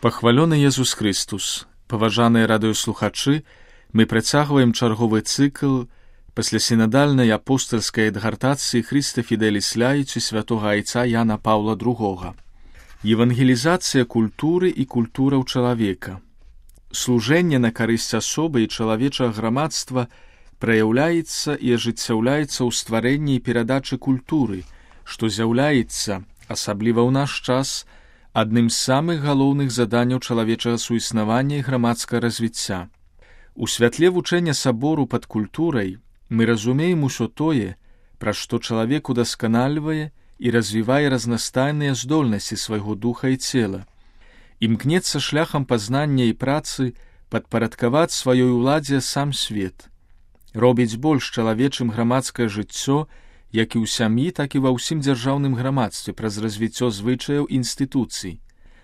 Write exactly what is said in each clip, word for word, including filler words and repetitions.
Пахвалёны Езус Христус, паважаныя радыёслухачы, мы працягваем чарговы цыкл паслясінадальнай апостальскай адгартацыі Христа Фідэліс Ляйці святога айца Яна Паўла другога. Евангелізацыя культуры і культураў чалавека. Служэнне на карысць асобы і чалавечага грамадства праяўляецца і ажыццяўляецца ў стварэнні і перадачы культуры, што з'яўляецца, асабліва ў наш час, адным з самых галоўных заданняў чалавечага суіснавання і грамадскага развіцця. У святле вучэння сабору пад культурай мы разумеем усё тое, пра што чалавек удасканальвае і развівае разнастайныя здольнасці свайго духа і цела. Імкнецца шляхам пазнання і працы падпарадкаваць сваёй уладзе сам свет. Робіць больш чалавечым грамадскае жыццё, як і ў сям'і, так і ва ўсім дзяржаўным грамадстве праз развіццё звычаяў інстытуцый.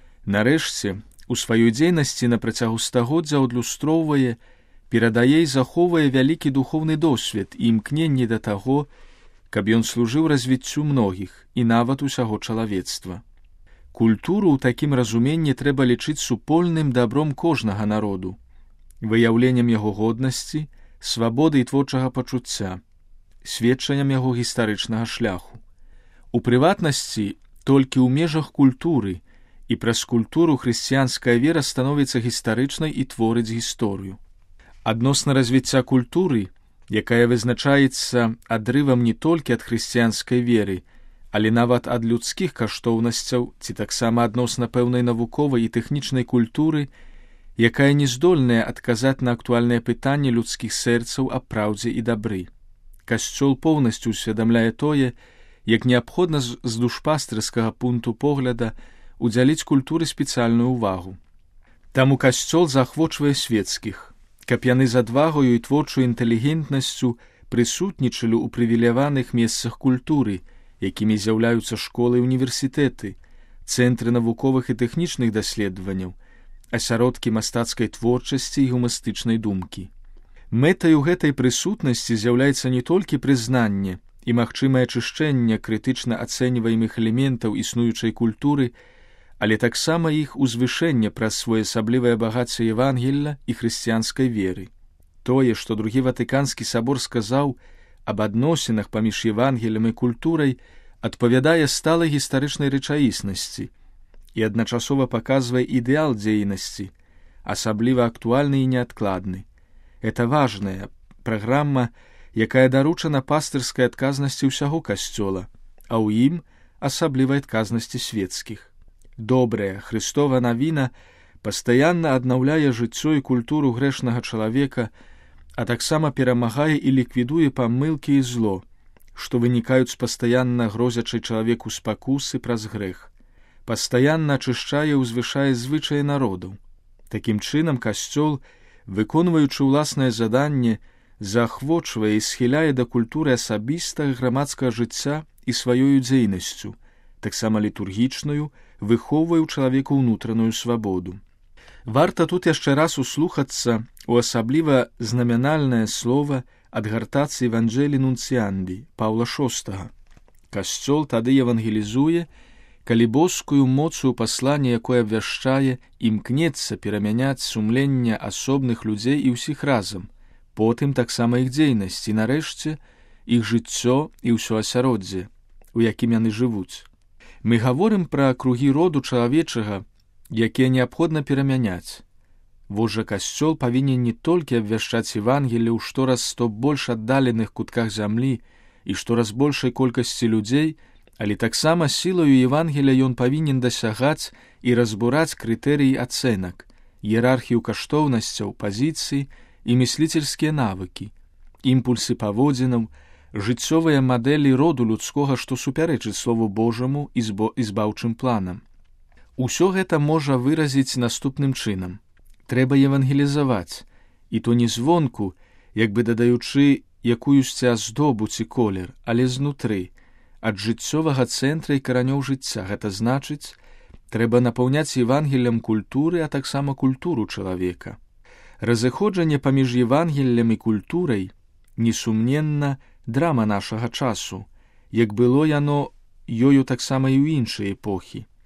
Нарэшце, у сваёй дзейнасці на працягу стагоддзя адлюстроўвае, перадае і захоўвае вялікі духоўны досвед і імкненне да таго, каб ён служыў развіццю многіх і нават усяго чалавецтва. Культуру ў такім разуменні трэба лічыць супольным дабром кожнага народу, выяўленнем яго годнасці, свабоды і творчага пачуцця, сведчаннем яго гістарычнага шляху. У прыватнасці, толькі ў межах культуры і праз культуру хрысціянская вера становіцца гістарычнай і творыць гісторыю. Адносна развіцця культуры, якая вызначаецца адрывам не толькі ад хрысціянскай веры, але нават ад людскіх каштоўнасцяў ці таксама адносна пэўнай навуковай і тэхнічнай культуры, якая не здольная адказаць на актуальныя пытанні людскіх сэрцаў аб праўдзе і дабры. Касцёл поўнасцю ўсведамляе тое, як неабходна з душпастырскага пункту погляда удзяліць культуры спецыяльную ўвагу. Таму касцёл заахвочвае свецкіх, каб яны з адвагаю і творчай інтэлігентнасцю прысутнічалі ў прывілеяваных месцах культуры, якімі з'яўляюцца школы і універсітэты, цэнтры навуковых і тэхнічных даследаванняў, асяродкі мастацкай творчасці і гумарыстычнай думкі. Мэтаю гэтай прысутнасці з'яўляецца не толькі прызнанне і магчымае ачышчэнне крытычна ацэньваемых элементаў існуючай культуры, але таксама іх узвышэнне праз своеасаблівае багацце Евангелля і хрысціянскай веры. Тое, што другі Ватыканскі сабор сказаў аб адносінах паміж Евангеллем і культурай, адпавядае сталай гістарычнай рэчаіснасці і адначасова паказвае ідэал дзейнасці, асабліва актуальны і неадкладны. Это важная праграма, якая даручана пастырскай адказнасці ўсяго касцёла, а ў ім асаблівай адказнасці свецкіх. Добрая Хрыстова навіна пастаянна аднаўляе жыццё і культуру грэшнага чалавека, а таксама перамагае і ліквідуе памылкі і зло, што вынікаюць з пастаянна грозячай чалавеку спакусы праз грэх. Пастаянна ачышчае і ўзвышае звычаі народаў. Такім чынам касцёл, выконваючы ўласнае заданне, заахвочвае і схіляе да культуры асабістага грамадскага жыцця і сваёю дзейнасцю, таксама літургічную, выхоўвае ў чалавеку ўнутраную свабоду. Варта тут яшчэ раз услухацца у асабліва знамянальнае слова адгартацыі Евангелii Нунціанді Паўла шостага. Касцёл тады евангелізуе, калі боскую моцу паслання, якое абвяшчае, імкнецца перамяняць сумленне асобных людзей і ўсіх разам, потым таксама іх дзейнасць і, нарэшце, іх жыццё і ўсё асяроддзе, у якім яны жывуць. Мы гаворым пра кругі роду чалавечага, якія неабходна перамяняць. Вось жа касцёл павінен не толькі абвяшчаць Евангелле ў штораз сто больш аддаленых кутках зямлі і штораз большай колькасці людзей, але таксама сілаю Евангелля ён павінен дасягаць і разбураць крытэрыі ацэнак, іерархію каштоўнасцяў, пазіцый і мысліцельскія навыкі, імпульсы паводзінаў, жыццёвыя мадэлі роду людскога, што супярэчыць Слову Божаму і збаўчым планам. Усё гэта можа выразіць наступным чынам. Трэба евангелізаваць, і то не звонку, як бы дадаючы якуюсьці аздобу ці колер, але знутры, ад жыццёвага цэнтра і каранёў жыцця. Гэта значыць, трэба напаўняць Евангеллем культуры, а таксама культуру чалавека. Разыходжанне паміж Евангеллем і культурай, несумненна, драма нашага часу, як было яно ёю таксама і ў іншыя эпохі.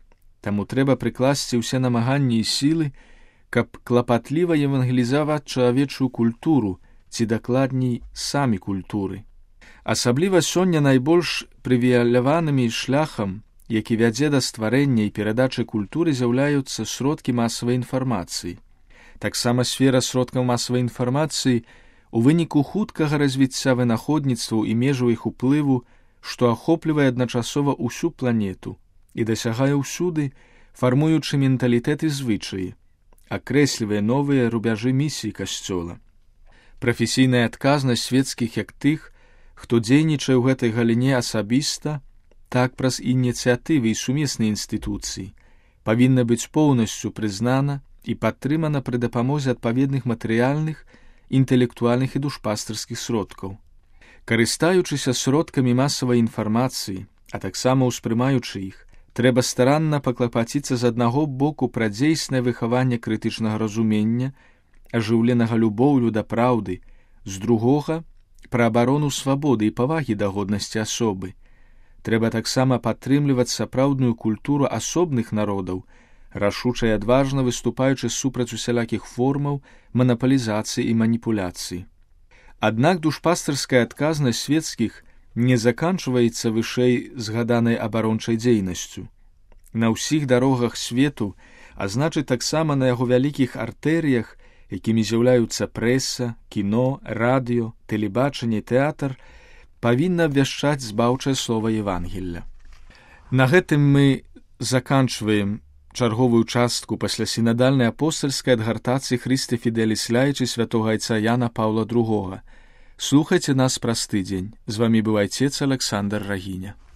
таму трэба прыкласці ўсе намаганні і сілы, каб клапатліва евангелізаваць чалавечую культуру, ці дакладней самі культуры. Асабліва сёння найбольш прывіляваным шляхам, які вядзе да стварэння і перадачы культуры, з'яўляюцца сродкі масавай інфармацыі. Таксама сфера сродкаў масавай інфармацыі у выніку хуткага развіцця вынаходніцтваў і межаў іх уплыву, што ахоплівае адначасова ўсю планету і дасягае ўсюды, фармуючы менталітэт і звычаі, акрэслівае новыя рубяжы місіі касцёла. Прафесійная адказнасць свецкіх як тых, хто дзейнічае ў гэтай галіне асабіста, так праз ініцыятывы і сумесныя інстытуцыі, павінна быць поўнасцю прызнана і падтрымана пры дапамозе адпаведных матэрыяльных, інтэлектуальных і душпастырскіх сродкаў. Карыстаючыся сродкамі масавай інфармацыі, а таксама ўспрымаючы іх, трэба старанна паклапаціцца з аднаго боку пра дзейснае выхаванне крытычнага разумення, ажыўленага любоўю да праўды, з другога пра абарону свабоды і павагі да годнасці асобы. Трэба таксама падтрымліваць сапраўдную культуру асобных народаў, рашуча і адважна выступаючы супраць усялякіх формаў манапалізацыі і маніпуляцыі. Аднак душпастырская адказнасць свецкіх не заканчваецца вышэй згаданай абарончай дзейнасцю. На ўсіх дарогах свету, а значыць таксама на яго вялікіх артэрыях, якімі з'яўляюцца прэса, кіно, радыё, тэлебачанне, тэатр, павінна абвяшчаць збаўчае слова Евангелля. На гэтым мы заканчваем чарговую частку паслясінадальнай апостальскай адгартацыі Христе Фіделіс Ляйчы святога айца Яна Паўла другога. Слухайце нас праз тыдзень. З вамі быў айцец Александр Рагіня.